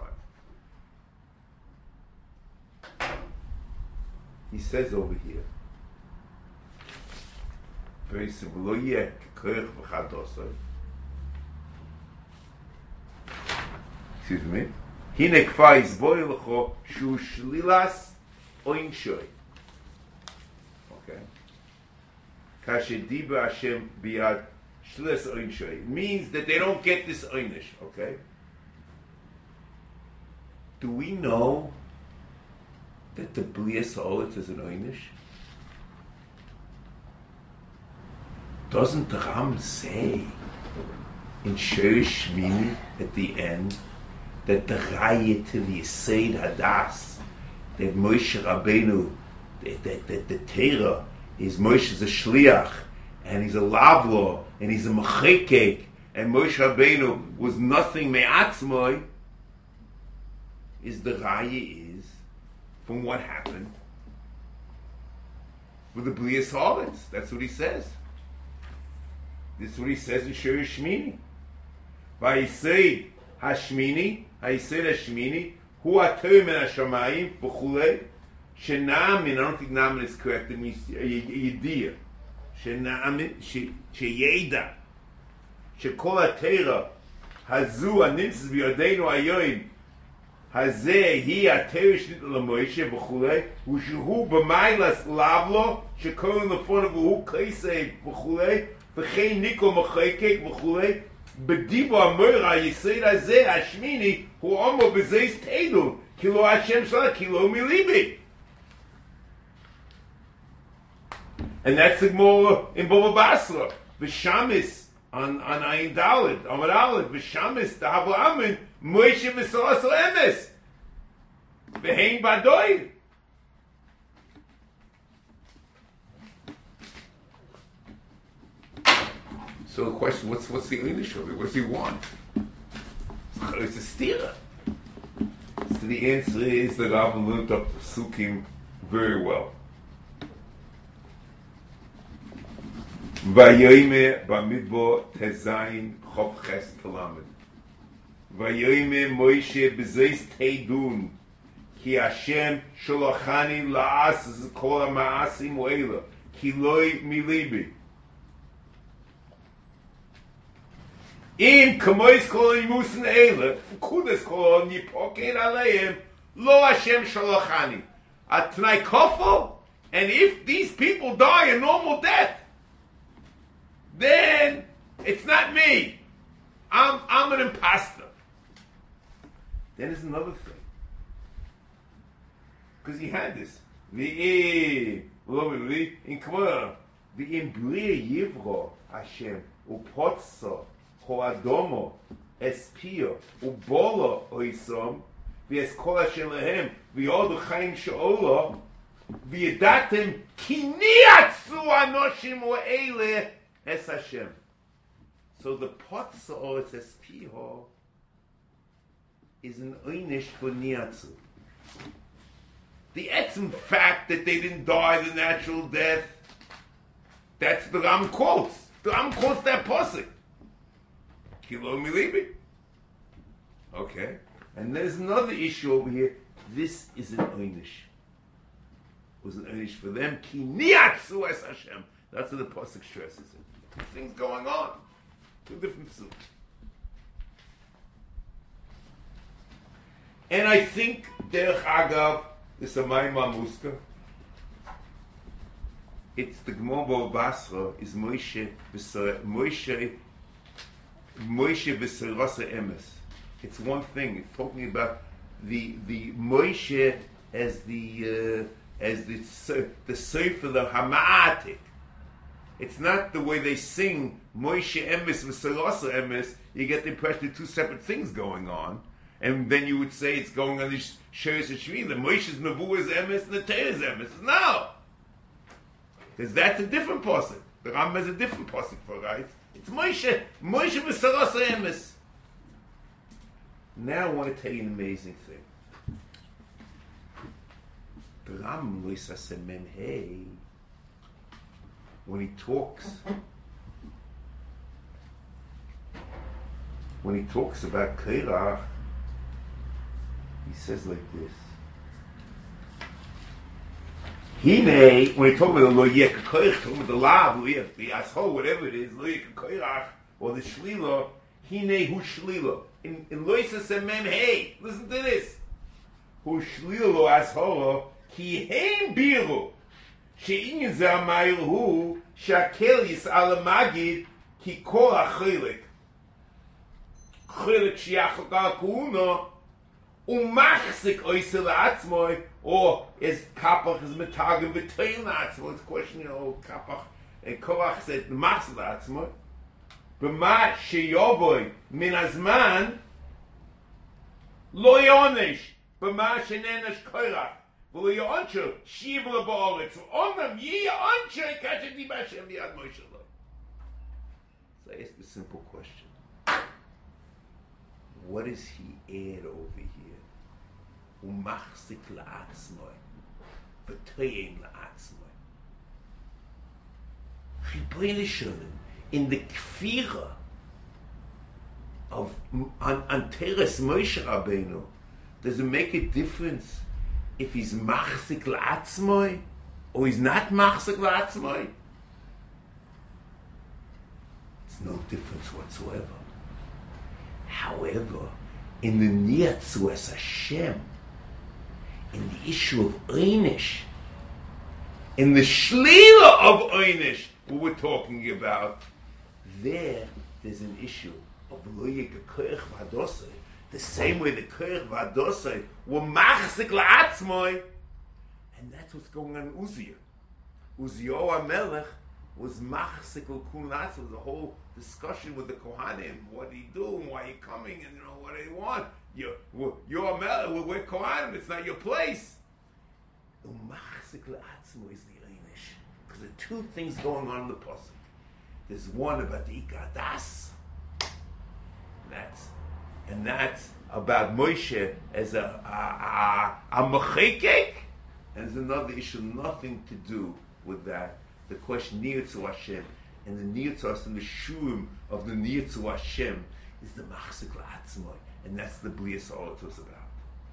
a time. He says over here, very simple, Lo yeh k'koyach v'chadosai. Excuse me. Hine kfa yizboi l'cho shu shlilas oinshoy. Okay. Kashe diba Hashem biad shlilas oinshoy. It means that they don't get this oinish, okay? Do we know that the bliya sa'oretz is an oinish? Doesn't the Ram say in Sherish Shmini at the end that the Raya to the Yesod Hadas, that Moshe Rabbeinu, that the Torah is Moshe's a shliach, and he's a lavlo, and he's a mechekek, and Moshe Rabbeinu was nothing me'atzmoi, is the Raya is from what happened with the bliya sa'oretz. That's what he says. This is what he says in Sherish Shmini. Vayisei hashmini, hayisei hashmini, hu atem min hashamayim, v'chulei, shenamin, I don't think namin is correct, it means yediyah. Shenamin, sheyeda, shekol ha-teira, hazu ha-nimtzis b'yodeinu ayoim, hazeh hi ha-teira shnit l'moishe, v'chulei, v'shehu b'maylas lavlo, shekol l'fon v'hu kaisei, v'chulei, v'chein nikol mechekek, v'chulei, b'dibo ha-moira yisei hazeh hashmini, hu omo b'zeis teidul, kilo Hashem shala, kilo milibi. And that's the Gemara in Bava Basra. V'shamis on Ayin Daled, Amar Aled, v'shamis d'havo amin, Moshe v'salas le'emes. V'hein badoy. So the question, what's the English of it? What does he want? It's a stira. So the answer is that Rav learned up Sukkim very well. Vayoyme Bamidbo Tezayin Chof Ches Talamed. Vayoyme Moshe B'zeis Teidun Ki Hashem Sholachani La'as Kol HaMa'asim Oela Ki Loi Milibi. Im Kamois Kol Yimusin Eile Kudas Kol Nipokein Aleim Lo Hashem Sholachani Atnai Kofo. And if these people die a normal death, then it's not me. I'm an imposter. Then there's another thing. Because he had this. In Kmar, V'im B'ri Yivro Hashem Upotso Hoadomo Espio Ubolo Oisom V'es Kol Hashem Lehem V'yodu Chaim She'olo V'yedatem Kiniatsu Anoshim O'ele Es Hashem. So the Potso Es Espio is an einish for niatzu. The etzim fact that they didn't die the natural death, that's the Ram quotes. The Ram quotes that pasuk. Kilo milibi. Okay. And there's another issue over here. This is an einish. It was an einish for them. Ki niatzu es Hashem. That's what the pasuk stresses it. Two things going on. Two different psukim. And I think, Derech Agav, the Samayim Muska, it's the Gemara Basra, is Moshe V'Serasa Emes. It's one thing. It's talking about the Moshe as the Sefer the Hama'atik. It's not the way they sing Moshe Emes V'Serasa Emes. You get the impression of two separate things going on. And then you would say it's going on the Sheres HaShvi. The Moshe's Nevuah is Emes and the Torah is Emes. No! Because that's a different pasuk. The Rambam has a different pasuk for it, right? It's Moshe V'Serasa Emes. Now I want to tell you an amazing thing. The Rambam Loisa Semen Hey, when he talks about Korach, he says like this. Hine, when he talks about the Lo Yeh Korach, talking about the Lav, the Asshole, whatever it is, Lo Yeh Korach, or the Shlila, Hine Hu Shlila. In Loisa Semen Hey, listen to this. Hu Shlila Lo Asshole, Ki Heim Biru, She'inyan Zeh Amayil Hu, She'akel Yis'al Magid, Ki Kol HaChilik. Chilik Shiach Kuhuna, Umachzik Oisel Atzmoy, or is Kapach is Metagim V'Teil Atzmoy? It's a question, Kapach and Korach said Machzik Atzmoy. B'ma Sheyovoy Min Azman Lo Yonesh B'ma Shenenesh Korach V'lo Yoncho Shiv L'Ba'oretz V'Onam Yi Yoncho Kachet Di B'Hashem Yad Moshe Lo. So I ask the simple question. What does he add over here? Umachzik la'atzmoi, v'toyim la'atzmoi. Ribono Shel Olam, in the kfira of on Teres Moshe Rabbeinu, does it make a difference if he's machzik la'atzmoi or he's not machzik la'atzmoi? It's no difference whatsoever. However, in the Niatzu Es Hashem, in the issue of Einish, in the Shlila of Einish, what we're talking about, there's an issue of Lo Yeh Korach V'Hadosai, the same way the Korach V'Hadosai were machzik la'atzmoi, and that's what's going on in Uziah. Uziah HaMelech was machzik l'kul la'atzmoi. The whole discussion with the Kohanim, what he do, why he coming, and what they want. You're a melech, we're Kohanim, it's not your place. Umachzik la'atzmo is the Einish. Because there are two things going on in the pasuk. There's one about the Ikadas, and that's about Moshe as a mechekek, and there's another issue, nothing to do with that. The question near to Hashem. and the Niyatzos and the Shurim of the Niyatzu Hashem is the Machzik La'atzmai, and that's the Blias Oret was about.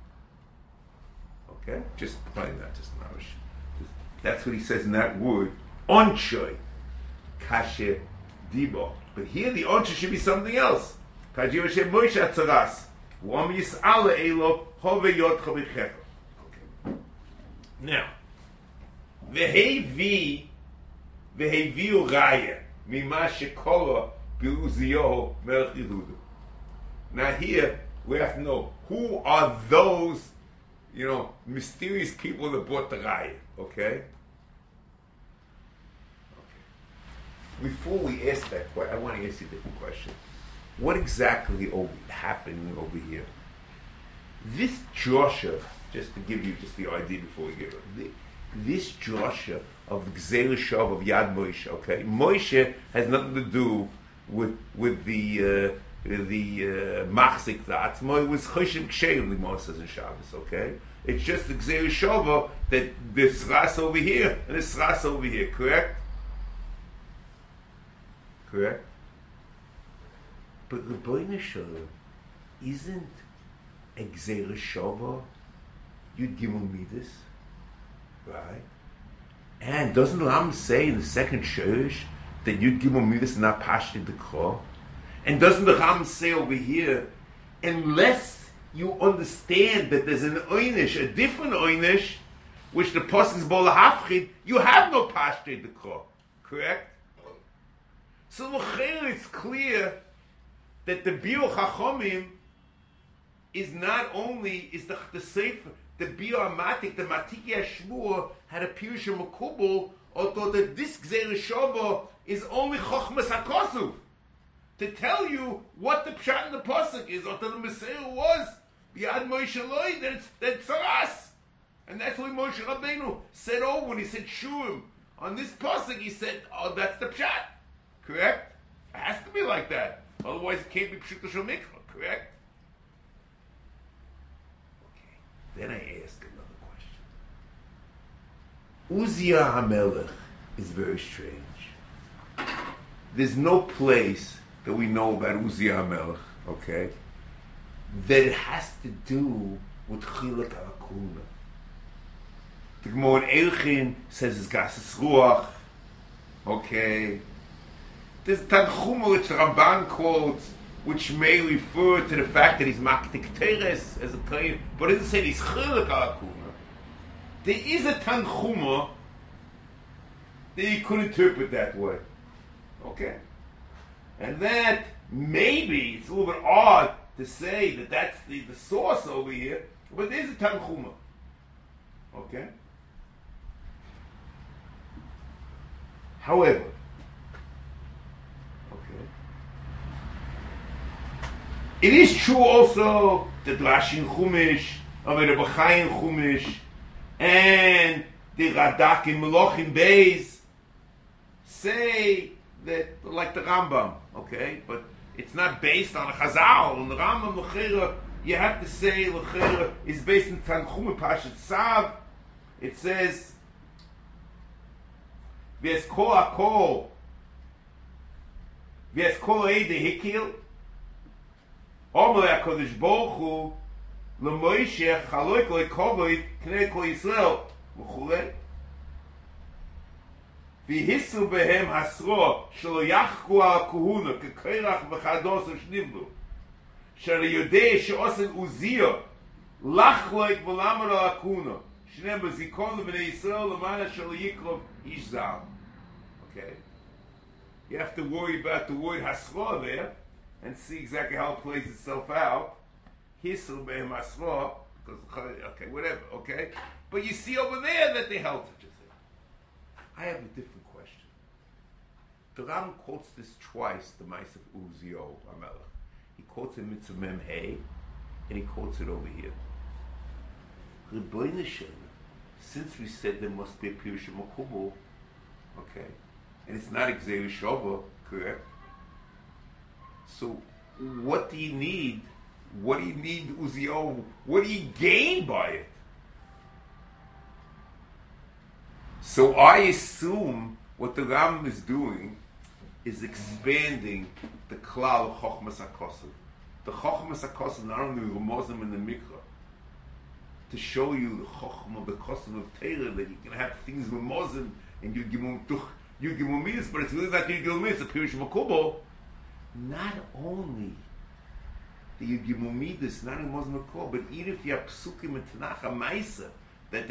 Okay? Just playing that just now. That's what he says in that word, Onshoy, Kashe Dibo. But here the Onshoy should be something else. Kajiv Hashem Moshe Atzaras. Wam Yis'ala Elo, Hove Yod Chavichecha. Okay. Now, Veheviu Raya, Mima Shekora Bi'uziyoho Melech Yehuda. Now here, we have to know, who are those, mysterious people that brought the Raya, okay? Before we ask that question, I want to ask you a different question. What exactly happened over here? This Joshua, just to give you just the idea before we get it, this Joshua of the Gzeir Shav of Yad Moshe, okay? Moshe has nothing to do with the Machzik Ta'atzmo. It was Choshev Ksheim, the Gemara says in Shabbos, okay? It's just the Gzeir Shav that the Sras over here and the Sras over here, correct? Correct? But Rebbeinu Shalom isn't a Gzeir Shava Yud Gimel Midas, right? And doesn't the Ram say in the second Shurish that Yud Gimel Midas is not Pashti Dekra? And doesn't the Ram say over here, unless you understand that there's an Oynish, a different Oynish, which the Pasuk is Bola Hafchid, you have no Pashti Dekra, correct? So it's clear that the Biur Chachomim is not only the Sefer, the Biur Amatik, the Matiki Ashmur had a Pirush Makubal, although that this Gzeir Shava is only Chochmas HaKosuv to tell you what the Pshat in the Pasuk is, although the Messiah was Yad Moshe Loi, that's us. And that's why Moshe Rabbeinu said when he said Shurim on this Pasuk, he said, that's the Pshat. Correct? It has to be like that. Otherwise it can't be Pshut Shel Mikra, correct? Okay. Then I ask another question. Uzziah HaMelech is very strange. There's no place that we know about Uzziah HaMelech, okay, that it has to do with Chilek HaKuna. The Gemara in Eichin says it's Gases Ruach, okay. There's Tanchuma which Ramban quotes, which may refer to the fact that he's Maktik Teres as a claim, but it doesn't say he's Chilek HaKuna. There is a Tanchuma that you could interpret that way. Okay? And that maybe it's a little bit odd to say that that's the source over here, but there's a Tanchuma. Okay? However, it is true also that Rashi in Chumash, Amir Bachai in Chumash, and the Radak in Melochim Beis say that, like the Rambam, okay, but it's not based on a Chazal. And the Rambam L'chera, you have to say L'chera is based in Tanchum Pashat Tzav. It says, V'es kol hakol, V'es kol eide hikil, Omer HaKadosh Baruch Hu LeMoshe Chaloik LeKovod Knei Kol Yisrael V'chulei V'hisu Behem Hasro Shelo Yachku Al Kuhuna Kekerach V'chados Shnimlu Shelo Yodei She'osen Uzziah Lachloik V'lamer Al Kuhuna Shnem B'zikon L'Bnei Yisrael L'mana Shelo Yikrov Ish Zal. Okay, you have to worry about the word Hasro there and see exactly how it plays itself out. Hisul be'em asra, because okay, whatever, okay. But you see over there that they held such a thing. I have a different question. The Ram quotes this twice, the Ma'aseh of Uzziah HaMelech. He quotes it in Mitzvah Mem Hey, and he quotes it over here. Rebbeinu Shalom, since we said there must be a Pirush Makubal, okay, and it's not Gzeir Shava, correct? So, what do you need? What do you need, Uzziah? What do you gain by it? So I assume what the Rambam is doing is expanding the klal of Chochmas HaKosav. The Chochmas HaKosav not only remozim in the mikra, to show you the Chochm of the Kosav of Torah, that you can have things remozim and you give them midas, but it's really not you give them midas, the Pirush Makubo. Not only the Yugimumidis, not in Muslim Makor, but even if you have Psukim and Tanakh Maisa, that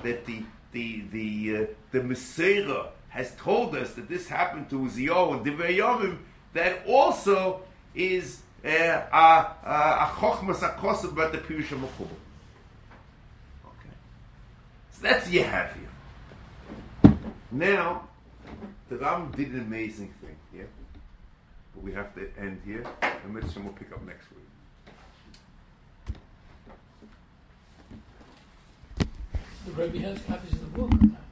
the Messiah has told us that this happened to Uziyahu and Divrei Yomim, that also is a Chochmas HaKosav about the Pirush HaMakubal. Okay. So that's what you have here. Now, the Rambam did an amazing thing here. But we have to end here, and we'll pick up next week. The Rebbe has copies of the book.